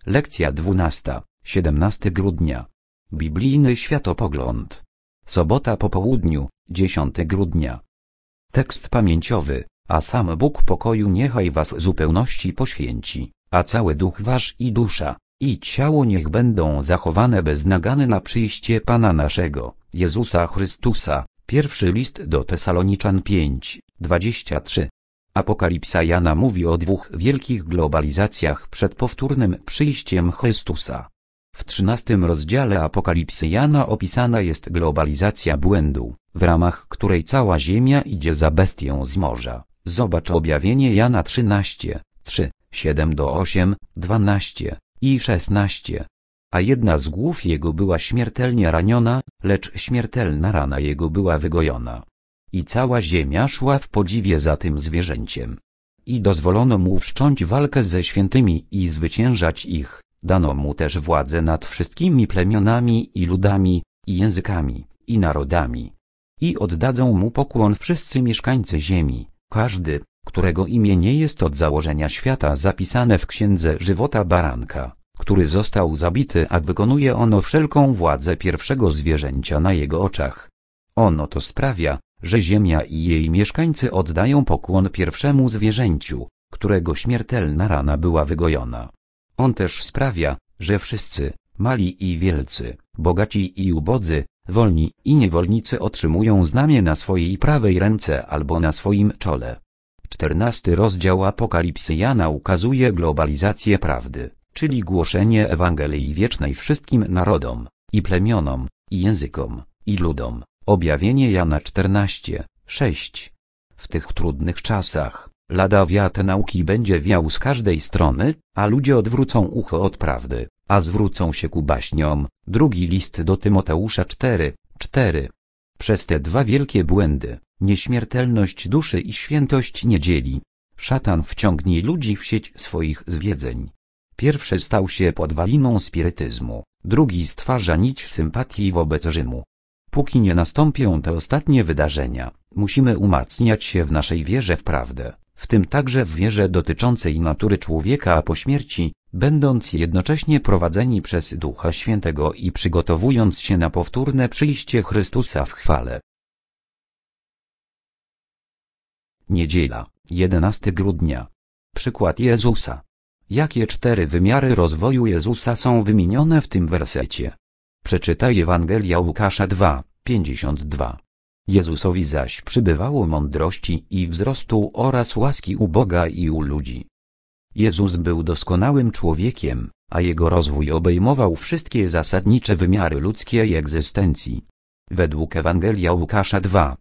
Lekcja 12, 17 grudnia. Biblijny światopogląd. Sobota po południu, 10 grudnia. Tekst pamięciowy. A sam Bóg pokoju niechaj was w zupełności poświęci, a cały duch wasz i dusza, i ciało niech będą zachowane bez nagany na przyjście Pana naszego, Jezusa Chrystusa. Pierwszy list do Tesaloniczan 5:23. Apokalipsa Jana mówi o dwóch wielkich globalizacjach przed powtórnym przyjściem Chrystusa. W 13 rozdziale Apokalipsy Jana opisana jest globalizacja błędu, w ramach której cała ziemia idzie za bestią z morza. Zobacz objawienie Jana 13:3, 7-8, 12 i 16. A jedna z głów jego była śmiertelnie raniona, lecz śmiertelna rana jego była wygojona. I cała ziemia szła w podziwie za tym zwierzęciem. I dozwolono mu wszcząć walkę ze świętymi i zwyciężać ich, dano mu też władzę nad wszystkimi plemionami i ludami, i językami, i narodami. I oddadzą mu pokłon wszyscy mieszkańcy ziemi, każdy, którego imię nie jest od założenia świata zapisane w księdze żywota baranka, który został zabity, a wykonuje ono wszelką władzę pierwszego zwierzęcia na jego oczach. Ono to sprawia, że ziemia i jej mieszkańcy oddają pokłon pierwszemu zwierzęciu, którego śmiertelna rana była wygojona. On też sprawia, że wszyscy, mali i wielcy, bogaci i ubodzy, wolni i niewolnicy otrzymują znamię na swojej prawej ręce albo na swoim czole. 14 rozdział Apokalipsy Jana ukazuje globalizację prawdy, czyli głoszenie Ewangelii wiecznej wszystkim narodom, i plemionom, i językom, i ludom. Objawienie Jana 14:6. W tych trudnych czasach, lada wiatr nauki będzie wiał z każdej strony, a ludzie odwrócą ucho od prawdy, a zwrócą się ku baśniom. Drugi list do Tymoteusza 4:4. Przez te dwa wielkie błędy, nieśmiertelność duszy i świętość niedzieli, szatan wciągnie ludzi w sieć swoich zwiedzeń. Pierwszy stał się podwaliną spirytyzmu, drugi stwarza nić sympatii wobec Rzymu. Póki nie nastąpią te ostatnie wydarzenia, musimy umacniać się w naszej wierze w prawdę, w tym także w wierze dotyczącej natury człowieka po śmierci, będąc jednocześnie prowadzeni przez Ducha Świętego i przygotowując się na powtórne przyjście Chrystusa w chwale. Niedziela, 11 grudnia. Przykład Jezusa. Jakie 4 wymiary rozwoju Jezusa są wymienione w tym wersecie? Przeczytaj Ewangelia Łukasza 2:52. Jezusowi zaś przybywało mądrości i wzrostu oraz łaski u Boga i u ludzi. Jezus był doskonałym człowiekiem, a jego rozwój obejmował wszystkie zasadnicze wymiary ludzkiej egzystencji. Według Ewangelia Łukasza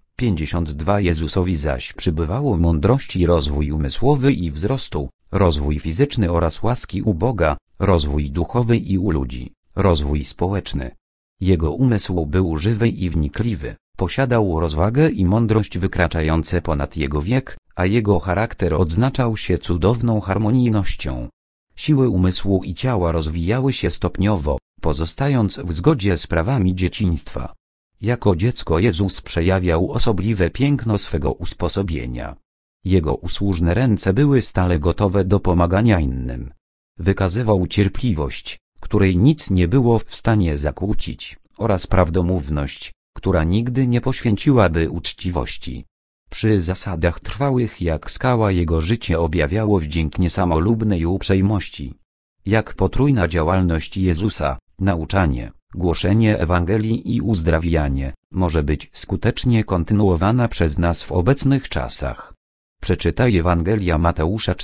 2:52 Jezusowi zaś przybywało mądrości, rozwój umysłowy i wzrostu, rozwój fizyczny oraz łaski u Boga, rozwój duchowy i u ludzi, rozwój społeczny. Jego umysł był żywy i wnikliwy, posiadał rozwagę i mądrość wykraczające ponad jego wiek, a jego charakter odznaczał się cudowną harmonijnością. Siły umysłu i ciała rozwijały się stopniowo, pozostając w zgodzie z prawami dzieciństwa. Jako dziecko Jezus przejawiał osobliwe piękno swego usposobienia. Jego usłużne ręce były stale gotowe do pomagania innym. Wykazywał cierpliwość, której nic nie było w stanie zakłócić, oraz prawdomówność, która nigdy nie poświęciłaby uczciwości. Przy zasadach trwałych jak skała jego życie objawiało wdzięk niesamolubnej uprzejmości. Jak potrójna działalność Jezusa, nauczanie, głoszenie Ewangelii i uzdrawianie, może być skutecznie kontynuowana przez nas w obecnych czasach. Przeczytaj Ewangelia Mateusza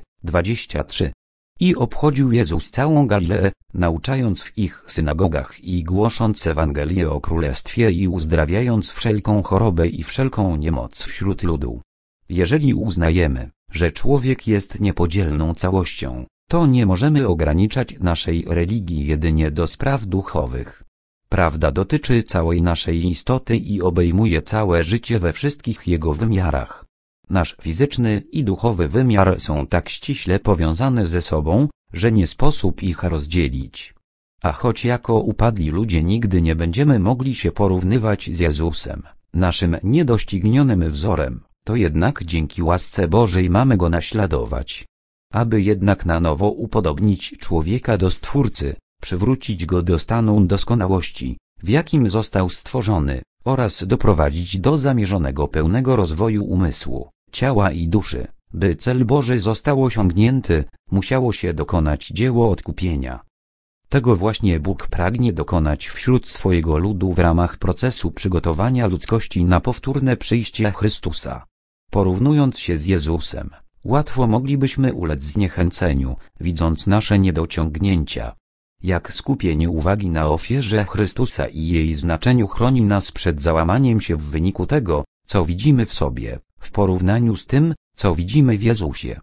4:23. I obchodził Jezus całą Galileę, nauczając w ich synagogach i głosząc Ewangelię o Królestwie i uzdrawiając wszelką chorobę i wszelką niemoc wśród ludu. Jeżeli uznajemy, że człowiek jest niepodzielną całością, to nie możemy ograniczać naszej religii jedynie do spraw duchowych. Prawda dotyczy całej naszej istoty i obejmuje całe życie we wszystkich jego wymiarach. Nasz fizyczny i duchowy wymiar są tak ściśle powiązane ze sobą, że nie sposób ich rozdzielić. A choć jako upadli ludzie nigdy nie będziemy mogli się porównywać z Jezusem, naszym niedoścignionym wzorem, to jednak dzięki łasce Bożej mamy Go naśladować. aby jednak na nowo upodobnić człowieka do Stwórcy, przywrócić go do stanu doskonałości, w jakim został stworzony, oraz doprowadzić do zamierzonego pełnego rozwoju umysłu, ciała i duszy. By cel Boży został osiągnięty, musiało się dokonać dzieło odkupienia. Tego właśnie Bóg pragnie dokonać wśród swojego ludu w ramach procesu przygotowania ludzkości na powtórne przyjście Chrystusa. Porównując się z Jezusem, łatwo moglibyśmy ulec zniechęceniu, widząc nasze niedociągnięcia. Jak skupienie uwagi na ofierze Chrystusa i jej znaczeniu chroni nas przed załamaniem się w wyniku tego, co widzimy w sobie, w porównaniu z tym, co widzimy w Jezusie.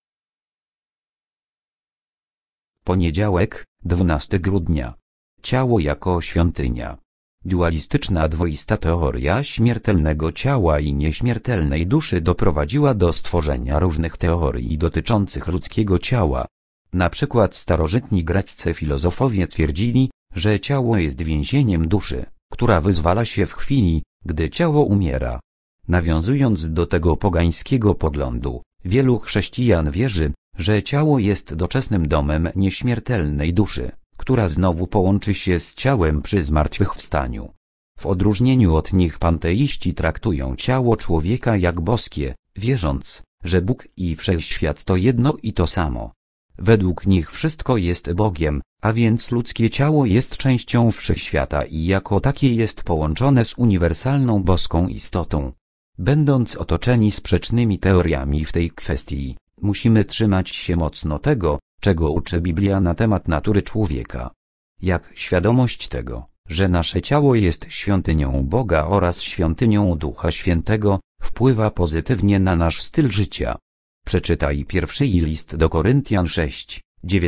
Poniedziałek, 12 grudnia. Ciało jako świątynia. Dualistyczna dwoista teoria śmiertelnego ciała i nieśmiertelnej duszy doprowadziła do stworzenia różnych teorii dotyczących ludzkiego ciała. Na przykład starożytni greccy filozofowie twierdzili, że ciało jest więzieniem duszy, która wyzwala się w chwili, gdy ciało umiera. Nawiązując do tego pogańskiego poglądu, wielu chrześcijan wierzy, że ciało jest doczesnym domem nieśmiertelnej duszy, która znowu połączy się z ciałem przy zmartwychwstaniu. W odróżnieniu od nich panteiści traktują ciało człowieka jak boskie, wierząc, że Bóg i wszechświat to jedno i to samo. Według nich wszystko jest Bogiem, a więc ludzkie ciało jest częścią wszechświata i jako takie jest połączone z uniwersalną boską istotą. Będąc otoczeni sprzecznymi teoriami w tej kwestii, musimy trzymać się mocno tego, czego uczy Biblia na temat natury człowieka. Jak świadomość tego, że nasze ciało jest świątynią Boga oraz świątynią Ducha Świętego, wpływa pozytywnie na nasz styl życia. Przeczytaj pierwszy list do Koryntian 6,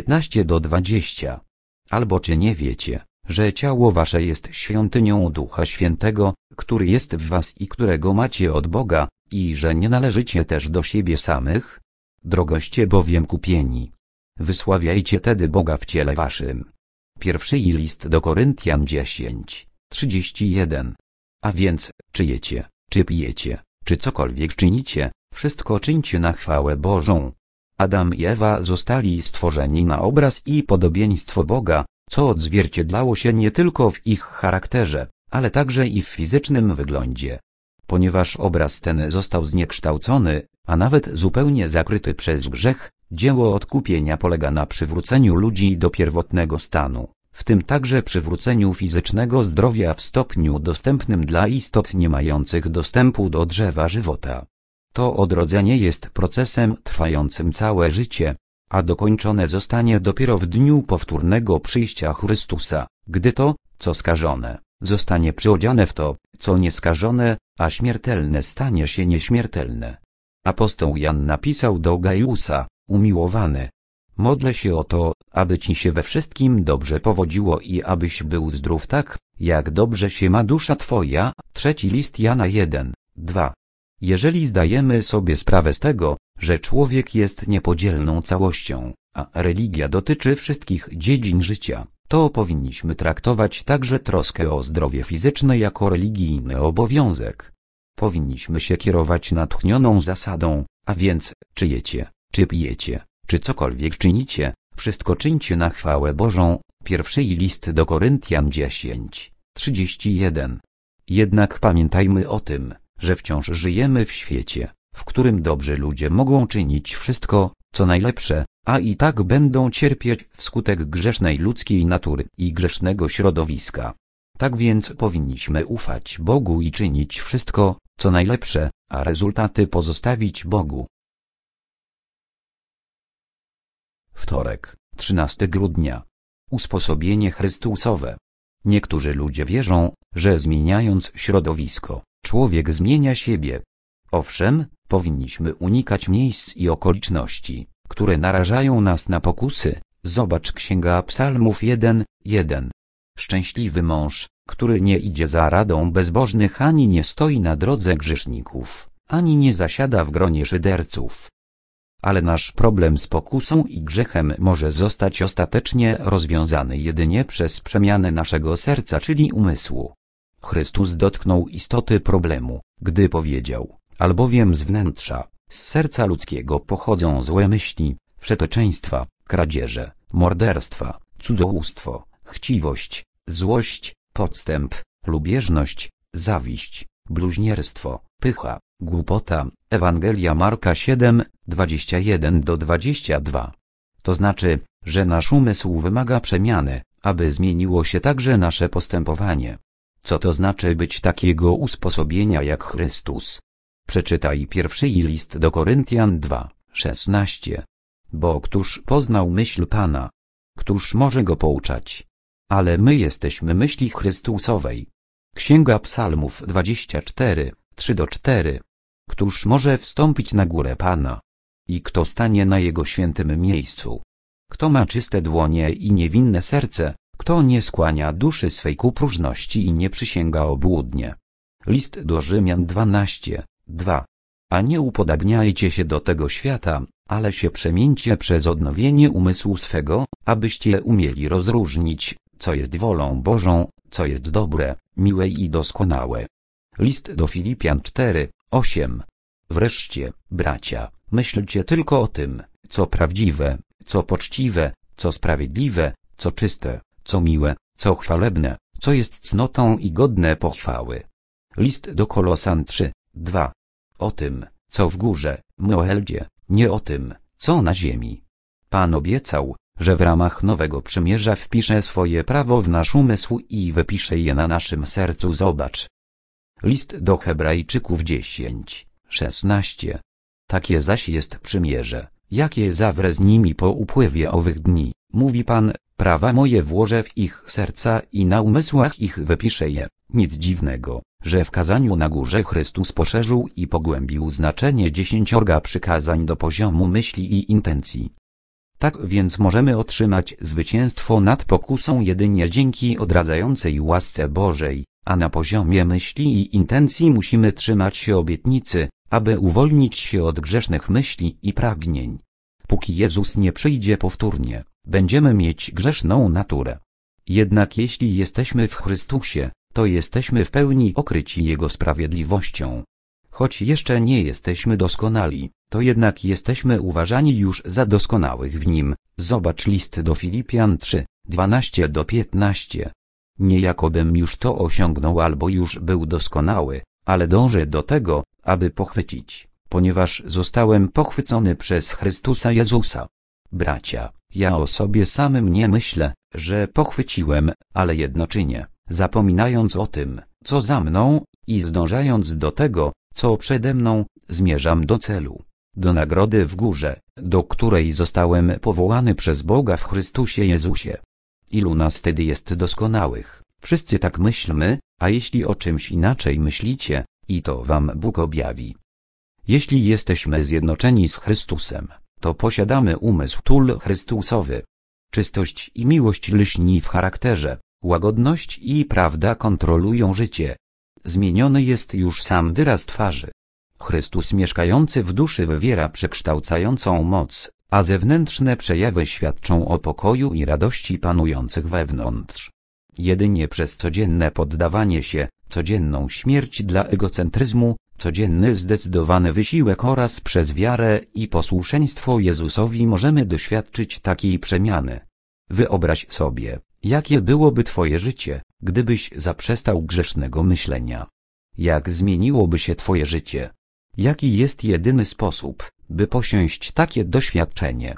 19-20. Albo czy nie wiecie, że ciało wasze jest świątynią Ducha Świętego, który jest w was i którego macie od Boga, i że nie należycie też do siebie samych? Drogoście bowiem kupieni. Wysławiajcie tedy Boga w ciele waszym. Pierwszy list do Koryntian 10, 31. A więc, czy jecie, czy pijecie, czy cokolwiek czynicie, wszystko czyńcie na chwałę Bożą. Adam i Ewa zostali stworzeni na obraz i podobieństwo Boga, co odzwierciedlało się nie tylko w ich charakterze, ale także i w fizycznym wyglądzie. Ponieważ obraz ten został zniekształcony, a nawet zupełnie zakryty przez grzech, dzieło odkupienia polega na przywróceniu ludzi do pierwotnego stanu, w tym także przywróceniu fizycznego zdrowia w stopniu dostępnym dla istot nie mających dostępu do drzewa żywota. To odrodzenie jest procesem trwającym całe życie, a dokończone zostanie dopiero w dniu powtórnego przyjścia Chrystusa, gdy to, co skażone, zostanie przyodziane w to, co nieskażone, a śmiertelne stanie się nieśmiertelne. Apostoł Jan napisał do Gajusa: umiłowany, modlę się o to, aby ci się we wszystkim dobrze powodziło i abyś był zdrów tak, jak dobrze się ma dusza twoja. Trzeci list Jana 1, 2. Jeżeli zdajemy sobie sprawę z tego, że człowiek jest niepodzielną całością, a religia dotyczy wszystkich dziedzin życia, to powinniśmy traktować także troskę o zdrowie fizyczne jako religijny obowiązek. Powinniśmy się kierować natchnioną zasadą, a więc, czy jecie, czy pijecie, czy cokolwiek czynicie, wszystko czyńcie na chwałę Bożą. Pierwszy list do Koryntian 10, 31. Jednak pamiętajmy o tym, że wciąż żyjemy w świecie, w którym dobrzy ludzie mogą czynić wszystko, co najlepsze, a i tak będą cierpieć wskutek grzesznej ludzkiej natury i grzesznego środowiska. Tak więc powinniśmy ufać Bogu i czynić wszystko, co najlepsze, a rezultaty pozostawić Bogu. Wtorek, 13 grudnia. Usposobienie Chrystusowe. Niektórzy ludzie wierzą, że zmieniając środowisko, człowiek zmienia siebie. Owszem, powinniśmy unikać miejsc i okoliczności, które narażają nas na pokusy. Zobacz Księga Psalmów 1, 1. Szczęśliwy mąż, który nie idzie za radą bezbożnych ani nie stoi na drodze grzeszników, ani nie zasiada w gronie szyderców. Ale nasz problem z pokusą i grzechem może zostać ostatecznie rozwiązany jedynie przez przemianę naszego serca, czyli umysłu. Chrystus dotknął istoty problemu, gdy powiedział: albowiem z wnętrza, z serca ludzkiego pochodzą złe myśli, wszeteczeństwa, kradzieże, morderstwa, cudzołóstwo, chciwość, złość, podstęp, lubieżność, zawiść, bluźnierstwo, pycha, głupota. Ewangelia Marka 7, 21-22. To znaczy, że nasz umysł wymaga przemiany, aby zmieniło się także nasze postępowanie. Co to znaczy być takiego usposobienia jak Chrystus? Przeczytaj pierwszy list do Koryntian 2, 16. Bo któż poznał myśl Pana? Któż może go pouczać? Ale my jesteśmy myśli Chrystusowej. Księga Psalmów 24, 3-4. Któż może wstąpić na górę Pana? I kto stanie na Jego świętym miejscu? Kto ma czyste dłonie i niewinne serce, kto nie skłania duszy swej ku próżności i nie przysięga obłudnie. List do Rzymian 12, 2. A nie upodabniajcie się do tego świata, ale się przemieńcie przez odnowienie umysłu swego, abyście umieli rozróżnić, co jest wolą Bożą, co jest dobre, miłe i doskonałe. List do Filipian 4, 8. Wreszcie, bracia, myślcie tylko o tym, co prawdziwe, co poczciwe, co sprawiedliwe, co czyste, co miłe, co chwalebne, co jest cnotą i godne pochwały. List do Kolosan 3, 2. O tym, co w górze, Moeldzie, nie o tym, co na ziemi. Pan obiecał, że w ramach nowego przymierza wpisze swoje prawo w nasz umysł i wypisze je na naszym sercu. Zobacz. List do Hebrajczyków 10, 16. Takie zaś jest przymierze, jakie zawrę z nimi po upływie owych dni, mówi Pan, prawa moje włożę w ich serca i na umysłach ich wypiszę je. Nic dziwnego, że w kazaniu na górze Chrystus poszerzył i pogłębił znaczenie 10 przykazań do poziomu myśli i intencji. Tak więc możemy otrzymać zwycięstwo nad pokusą jedynie dzięki odradzającej łasce Bożej, a na poziomie myśli i intencji musimy trzymać się obietnicy, aby uwolnić się od grzesznych myśli i pragnień. Póki Jezus nie przyjdzie powtórnie, będziemy mieć grzeszną naturę. Jednak jeśli jesteśmy w Chrystusie, to jesteśmy w pełni okryci Jego sprawiedliwością. Choć jeszcze nie jesteśmy doskonali, to jednak jesteśmy uważani już za doskonałych w Nim. Zobacz list do Filipian 3, 12-15. Nie jakobym już to osiągnął albo już był doskonały, ale dążę do tego, aby pochwycić, ponieważ zostałem pochwycony przez Chrystusa Jezusa. Bracia, ja o sobie samym nie myślę, że pochwyciłem, ale jedno czynię, zapominając o tym, co za mną, i zdążając do tego, co przede mną, zmierzam do celu, do nagrody w górze, do której zostałem powołany przez Boga w Chrystusie Jezusie. Ilu nas wtedy jest doskonałych? Wszyscy tak myślmy, a jeśli o czymś inaczej myślicie, i to wam Bóg objawi. Jeśli jesteśmy zjednoczeni z Chrystusem, to posiadamy umysł Chrystusowy. Czystość i miłość lśni w charakterze, łagodność i prawda kontrolują życie. Zmieniony jest już sam wyraz twarzy. Chrystus mieszkający w duszy wywiera przekształcającą moc, a zewnętrzne przejawy świadczą o pokoju i radości panujących wewnątrz. Jedynie przez codzienne poddawanie się, codzienną śmierć dla egocentryzmu, codzienny zdecydowany wysiłek oraz przez wiarę i posłuszeństwo Jezusowi możemy doświadczyć takiej przemiany. Wyobraź sobie, jakie byłoby Twoje życie, gdybyś zaprzestał grzesznego myślenia. Jak zmieniłoby się Twoje życie? Jaki jest jedyny sposób, by posiąść takie doświadczenie?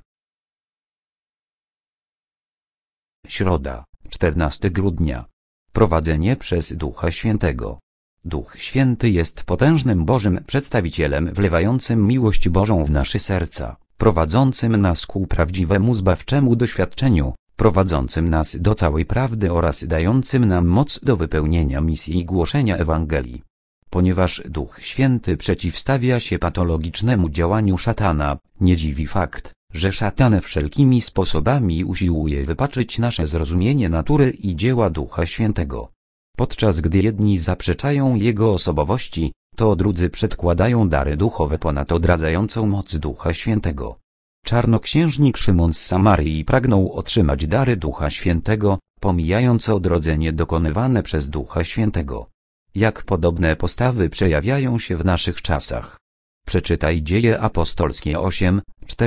Środa, 14 grudnia. Prowadzenie przez Ducha Świętego. Duch Święty jest potężnym Bożym przedstawicielem wlewającym miłość Bożą w nasze serca, prowadzącym nas ku prawdziwemu zbawczemu doświadczeniu, prowadzącym nas do całej prawdy oraz dającym nam moc do wypełnienia misji i głoszenia Ewangelii. Ponieważ Duch Święty przeciwstawia się patologicznemu działaniu szatana, nie dziwi fakt, że szatan wszelkimi sposobami usiłuje wypaczyć nasze zrozumienie natury i dzieła Ducha Świętego. Podczas gdy jedni zaprzeczają Jego osobowości, to drudzy przedkładają dary duchowe ponad odradzającą moc Ducha Świętego. Czarnoksiężnik Szymon z Samarii pragnął otrzymać dary Ducha Świętego, pomijając odrodzenie dokonywane przez Ducha Świętego. Jak podobne postawy przejawiają się w naszych czasach? Przeczytaj Dzieje Apostolskie 8,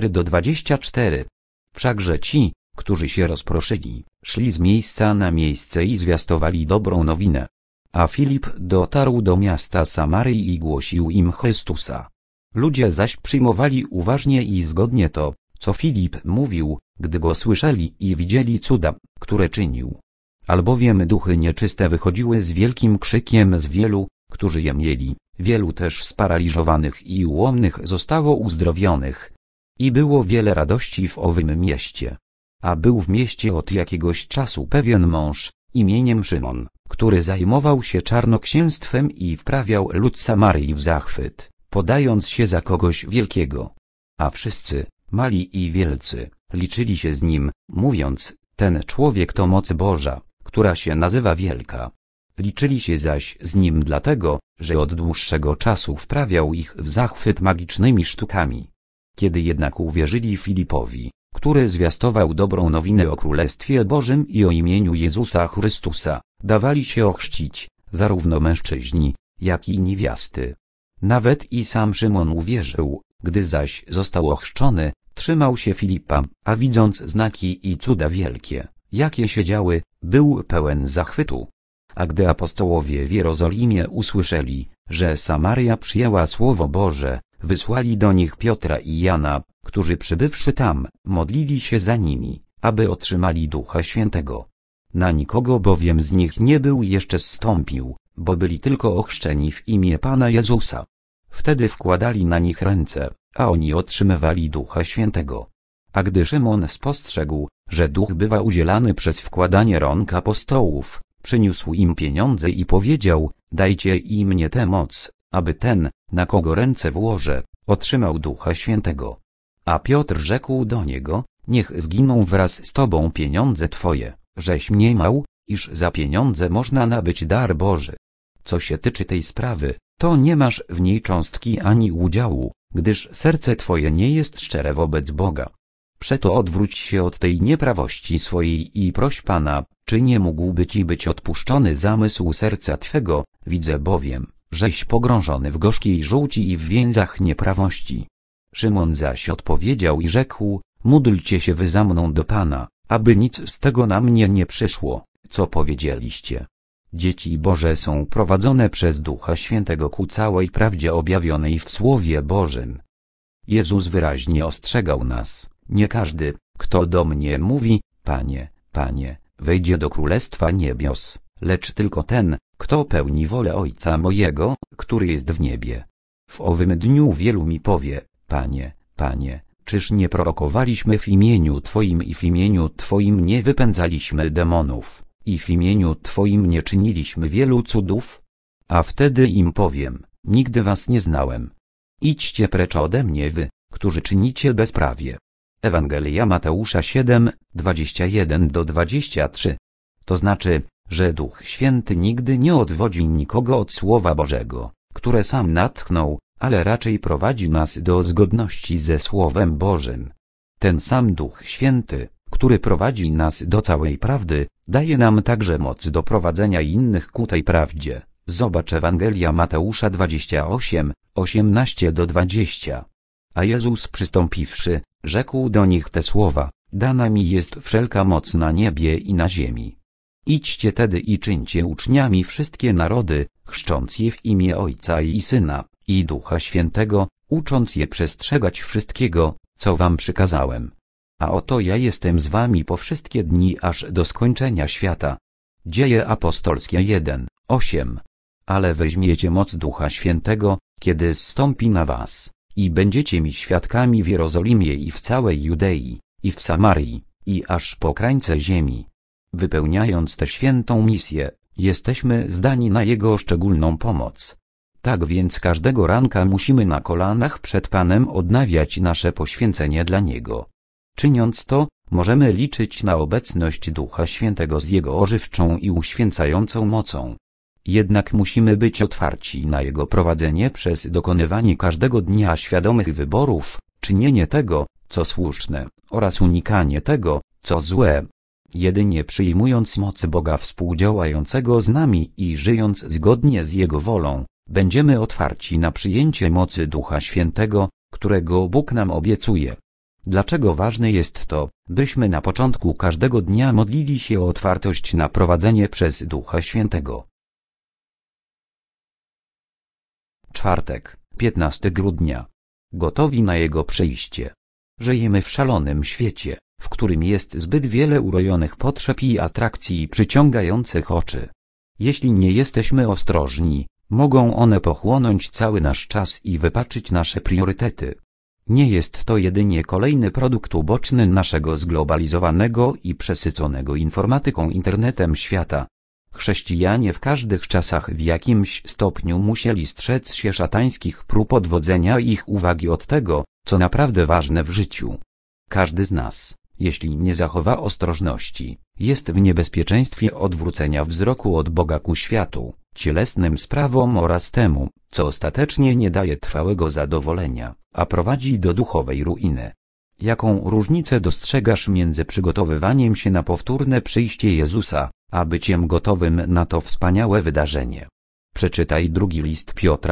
4-24. Wszakże ci, którzy się rozproszyli, szli z miejsca na miejsce i zwiastowali dobrą nowinę. A Filip dotarł do miasta Samarii i głosił im Chrystusa. Ludzie zaś przyjmowali uważnie i zgodnie to, co Filip mówił, gdy go słyszeli i widzieli cuda, które czynił. Albowiem duchy nieczyste wychodziły z wielkim krzykiem z wielu, którzy je mieli, wielu też sparaliżowanych i ułomnych zostało uzdrowionych. I było wiele radości w owym mieście. A był w mieście od jakiegoś czasu pewien mąż, imieniem Szymon, który zajmował się czarnoksięstwem i wprawiał lud Samarii w zachwyt, podając się za kogoś wielkiego. A wszyscy, mali i wielcy, liczyli się z nim, mówiąc, ten człowiek to moc Boża, która się nazywa wielka. Liczyli się zaś z nim dlatego, że od dłuższego czasu wprawiał ich w zachwyt magicznymi sztukami. Kiedy jednak uwierzyli Filipowi, który zwiastował dobrą nowinę o Królestwie Bożym i o imieniu Jezusa Chrystusa, dawali się ochrzcić, zarówno mężczyźni, jak i niewiasty. Nawet i sam Szymon uwierzył, gdy zaś został ochrzczony, trzymał się Filipa, a widząc znaki i cuda wielkie, jakie się działy, był pełen zachwytu. A gdy apostołowie w Jerozolimie usłyszeli, że Samaria przyjęła Słowo Boże, wysłali do nich Piotra i Jana, którzy przybywszy tam, modlili się za nimi, aby otrzymali Ducha Świętego. Na nikogo bowiem z nich nie był jeszcze zstąpił, bo byli tylko ochrzczeni w imię Pana Jezusa. Wtedy wkładali na nich ręce, a oni otrzymywali Ducha Świętego. A gdy Szymon spostrzegł, że Duch bywa udzielany przez wkładanie rąk apostołów, przyniósł im pieniądze i powiedział, dajcie i mnie tę moc, aby ten, na kogo ręce włożę, otrzymał Ducha Świętego. A Piotr rzekł do niego, niech zginą wraz z tobą pieniądze twoje, żeś mniemał, iż za pieniądze można nabyć dar Boży. Co się tyczy tej sprawy, to nie masz w niej cząstki ani udziału, gdyż serce twoje nie jest szczere wobec Boga. Przeto odwróć się od tej nieprawości swojej i proś Pana, czy nie mógłby ci być odpuszczony zamysł serca twego, widzę bowiem, żeś pogrążony w gorzkiej żółci i w więzach nieprawości. Szymon zaś odpowiedział i rzekł, módlcie się wy za mną do Pana, aby nic z tego na mnie nie przyszło, co powiedzieliście. Dzieci Boże są prowadzone przez Ducha Świętego ku całej prawdzie objawionej w Słowie Bożym. Jezus wyraźnie ostrzegał nas, nie każdy, kto do mnie mówi, Panie, Panie, wejdzie do Królestwa Niebios, lecz tylko ten, kto pełni wolę Ojca mojego, który jest w niebie. W owym dniu wielu mi powie, Panie, Panie, czyż nie prorokowaliśmy w imieniu Twoim i w imieniu Twoim nie wypędzaliśmy demonów, i w imieniu Twoim nie czyniliśmy wielu cudów? A wtedy im powiem, nigdy was nie znałem. Idźcie precz ode mnie wy, którzy czynicie bezprawie. Ewangelia Mateusza 7, 21-23. To znaczy, że Duch Święty nigdy nie odwodzi nikogo od Słowa Bożego, które sam natchnął, ale raczej prowadzi nas do zgodności ze Słowem Bożym. Ten sam Duch Święty, który prowadzi nas do całej prawdy, daje nam także moc do prowadzenia innych ku tej prawdzie. Zobacz Ewangelia Mateusza 28, 18-20. A Jezus przystąpiwszy, rzekł do nich te słowa, dana mi jest wszelka moc na niebie i na ziemi. Idźcie tedy i czyńcie uczniami wszystkie narody, chrzcząc je w imię Ojca i Syna, i Ducha Świętego, ucząc je przestrzegać wszystkiego, co wam przykazałem. A oto ja jestem z wami po wszystkie dni aż do skończenia świata. Dzieje apostolskie 1, 8. Ale weźmiecie moc Ducha Świętego, kiedy zstąpi na was, i będziecie mi świadkami w Jerozolimie i w całej Judei, i w Samarii, i aż po krańce ziemi. Wypełniając tę świętą misję, jesteśmy zdani na Jego szczególną pomoc. Tak więc każdego ranka musimy na kolanach przed Panem odnawiać nasze poświęcenie dla Niego. Czyniąc to, możemy liczyć na obecność Ducha Świętego z Jego ożywczą i uświęcającą mocą. Jednak musimy być otwarci na Jego prowadzenie przez dokonywanie każdego dnia świadomych wyborów, czynienie tego, co słuszne, oraz unikanie tego, co złe. Jedynie przyjmując moc Boga współdziałającego z nami i żyjąc zgodnie z Jego wolą, będziemy otwarci na przyjęcie mocy Ducha Świętego, którego Bóg nam obiecuje. Dlaczego ważne jest to, byśmy na początku każdego dnia modlili się o otwartość na prowadzenie przez Ducha Świętego? Czwartek, 15 grudnia. Gotowi na Jego przyjście. Żyjemy w szalonym świecie, w którym jest zbyt wiele urojonych potrzeb i atrakcji przyciągających oczy. Jeśli nie jesteśmy ostrożni, mogą one pochłonąć cały nasz czas i wypaczyć nasze priorytety. Nie jest to jedynie kolejny produkt uboczny naszego zglobalizowanego i przesyconego informatyką internetem świata. Chrześcijanie w każdych czasach w jakimś stopniu musieli strzec się szatańskich prób odwodzenia ich uwagi od tego, co naprawdę ważne w życiu. Każdy z nas, jeśli nie zachowa ostrożności, jest w niebezpieczeństwie odwrócenia wzroku od Boga ku światu, cielesnym sprawom oraz temu, co ostatecznie nie daje trwałego zadowolenia, a prowadzi do duchowej ruiny. Jaką różnicę dostrzegasz między przygotowywaniem się na powtórne przyjście Jezusa, a byciem gotowym na to wspaniałe wydarzenie? Przeczytaj drugi list Piotra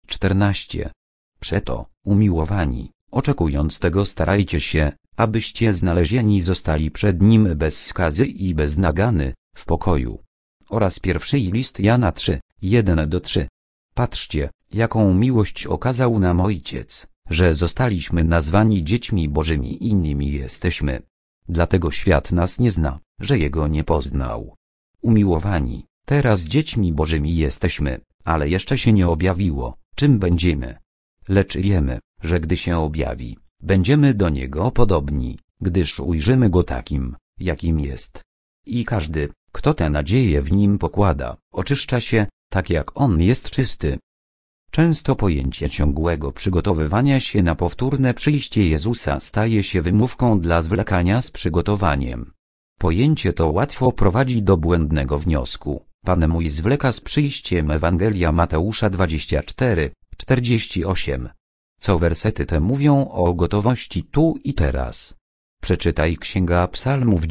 3:14. Przeto, umiłowani, oczekując tego starajcie się, abyście znalezieni zostali przed Nim bez skazy i bez nagany, w pokoju. Oraz pierwszy list Jana 3:1-3. Patrzcie, jaką miłość okazał nam Ojciec, że zostaliśmy nazwani dziećmi Bożymi i nimi jesteśmy. Dlatego świat nas nie zna, że Jego nie poznał. Umiłowani, teraz dziećmi Bożymi jesteśmy, ale jeszcze się nie objawiło, czym będziemy. Lecz wiemy, że gdy się objawi, będziemy do Niego podobni, gdyż ujrzymy Go takim, jakim jest. I każdy, kto tę nadzieję w Nim pokłada, oczyszcza się, tak jak On jest czysty. Często pojęcie ciągłego przygotowywania się na powtórne przyjście Jezusa staje się wymówką dla zwlekania z przygotowaniem. Pojęcie to łatwo prowadzi do błędnego wniosku. Pan mój zwleka z przyjściem. Ewangelia Mateusza 24:48. Co wersety te mówią o gotowości tu i teraz. Przeczytaj Księga Psalmów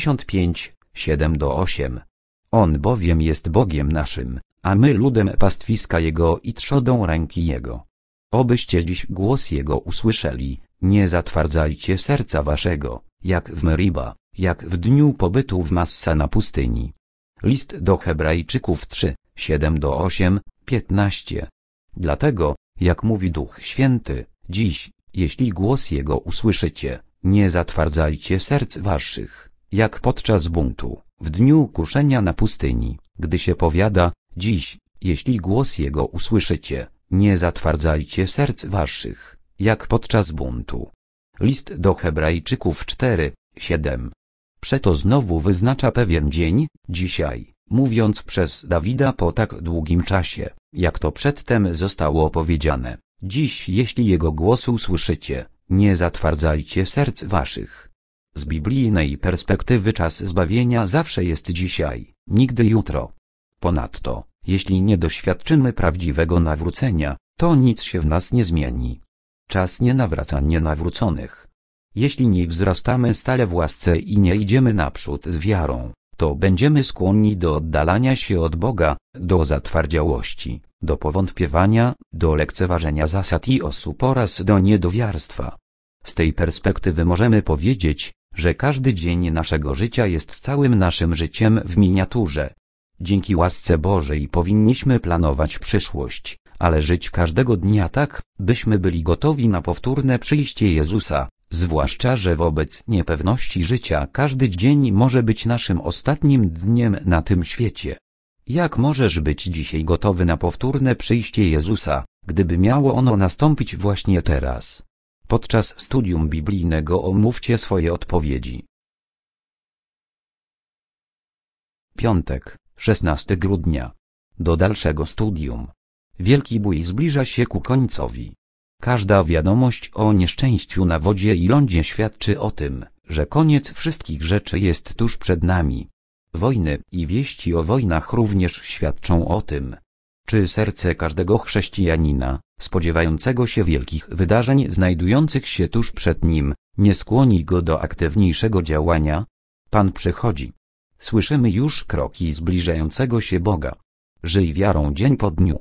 95:7-8. On bowiem jest Bogiem naszym, a my ludem pastwiska Jego i trzodą ręki Jego. Obyście dziś głos Jego usłyszeli, nie zatwardzajcie serca waszego, jak w Meriba, jak w dniu pobytu w Massa na pustyni. List do Hebrajczyków 3:7-8, 15. Dlatego, jak mówi Duch Święty, dziś, jeśli głos Jego usłyszycie, nie zatwardzajcie serc waszych, jak podczas buntu, w dniu kuszenia na pustyni, gdy się powiada, dziś, jeśli głos Jego usłyszycie, nie zatwardzajcie serc waszych, jak podczas buntu. List do Hebrajczyków 4:7. Przeto znowu wyznacza pewien dzień, dzisiaj, mówiąc przez Dawida po tak długim czasie, jak to przedtem zostało powiedziane. Dziś, jeśli Jego głosu usłyszycie, nie zatwardzajcie serc waszych. Z biblijnej perspektywy czas zbawienia zawsze jest dzisiaj, nigdy jutro. Ponadto, jeśli nie doświadczymy prawdziwego nawrócenia, to nic się w nas nie zmieni. Czas nie nawraca nienawróconych. Jeśli nie wzrastamy stale w łasce i nie idziemy naprzód z wiarą, to będziemy skłonni do oddalania się od Boga, do zatwardziałości, do powątpiewania, do lekceważenia zasad i osób oraz do niedowiarstwa. Z tej perspektywy możemy powiedzieć, że każdy dzień naszego życia jest całym naszym życiem w miniaturze. Dzięki łasce Bożej powinniśmy planować przyszłość, ale żyć każdego dnia tak, byśmy byli gotowi na powtórne przyjście Jezusa, zwłaszcza że wobec niepewności życia każdy dzień może być naszym ostatnim dniem na tym świecie. Jak możesz być dzisiaj gotowy na powtórne przyjście Jezusa, gdyby miało ono nastąpić właśnie teraz? Podczas studium biblijnego omówcie swoje odpowiedzi. Piątek, 16 grudnia. Do dalszego studium. Wielki bój zbliża się ku końcowi. Każda wiadomość o nieszczęściu na wodzie i lądzie świadczy o tym, że koniec wszystkich rzeczy jest tuż przed nami. Wojny i wieści o wojnach również świadczą o tym. Czy serce każdego chrześcijanina, spodziewającego się wielkich wydarzeń znajdujących się tuż przed nim, nie skłoni go do aktywniejszego działania? Pan przychodzi. Słyszymy już kroki zbliżającego się Boga. Żyj wiarą dzień po dniu.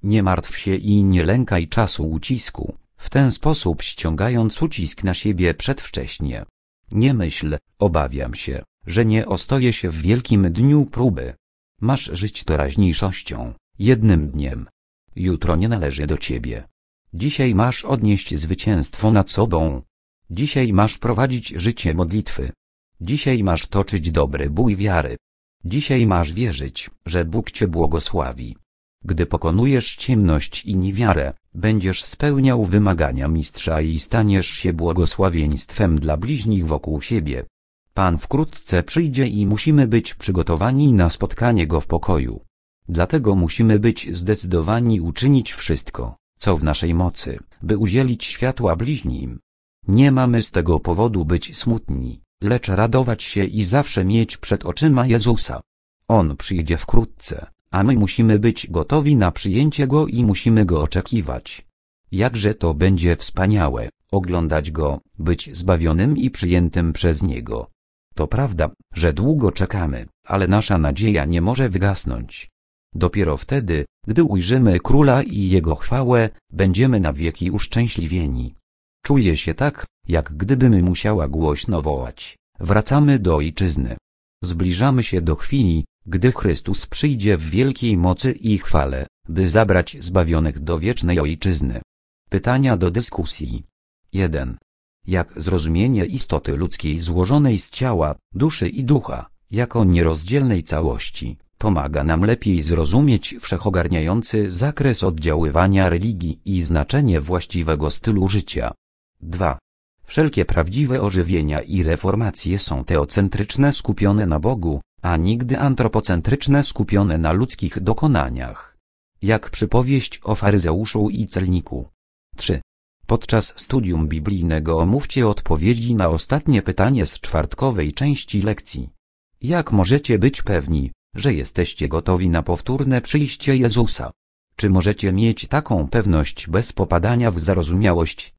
Nie martw się i nie lękaj czasu ucisku, w ten sposób ściągając ucisk na siebie przedwcześnie. Nie myśl, obawiam się, że nie ostoję się w wielkim dniu próby. Masz żyć teraźniejszością, jednym dniem. Jutro nie należy do ciebie. Dzisiaj masz odnieść zwycięstwo nad sobą. Dzisiaj masz prowadzić życie modlitwy. Dzisiaj masz toczyć dobry bój wiary. Dzisiaj masz wierzyć, że Bóg cię błogosławi. Gdy pokonujesz ciemność i niewiarę, będziesz spełniał wymagania mistrza i staniesz się błogosławieństwem dla bliźnich wokół siebie. Pan wkrótce przyjdzie i musimy być przygotowani na spotkanie Go w pokoju. Dlatego musimy być zdecydowani uczynić wszystko, co w naszej mocy, by udzielić światła bliźnim. Nie mamy z tego powodu być smutni, lecz radować się i zawsze mieć przed oczyma Jezusa. On przyjdzie wkrótce, a my musimy być gotowi na przyjęcie Go i musimy Go oczekiwać. Jakże to będzie wspaniałe, oglądać Go, być zbawionym i przyjętym przez Niego. To prawda, że długo czekamy, ale nasza nadzieja nie może wygasnąć. Dopiero wtedy, gdy ujrzymy Króla i Jego chwałę, będziemy na wieki uszczęśliwieni. Czuję się tak, jak gdybym musiała głośno wołać: wracamy do Ojczyzny. Zbliżamy się do chwili, gdy Chrystus przyjdzie w wielkiej mocy i chwale, by zabrać zbawionych do wiecznej Ojczyzny. Pytania do dyskusji. 1. Jak zrozumienie istoty ludzkiej złożonej z ciała, duszy i ducha, jako nierozdzielnej całości, pomaga nam lepiej zrozumieć wszechogarniający zakres oddziaływania religii i znaczenie właściwego stylu życia. 2. Wszelkie prawdziwe ożywienia i reformacje są teocentryczne, skupione na Bogu, a nigdy antropocentryczne, skupione na ludzkich dokonaniach. Jak przypowieść o faryzeuszu i celniku. 3. Podczas studium biblijnego omówcie odpowiedzi na ostatnie pytanie z czwartkowej części lekcji. Jak możecie być pewni, że jesteście gotowi na powtórne przyjście Jezusa? Czy możecie mieć taką pewność bez popadania w zarozumiałość?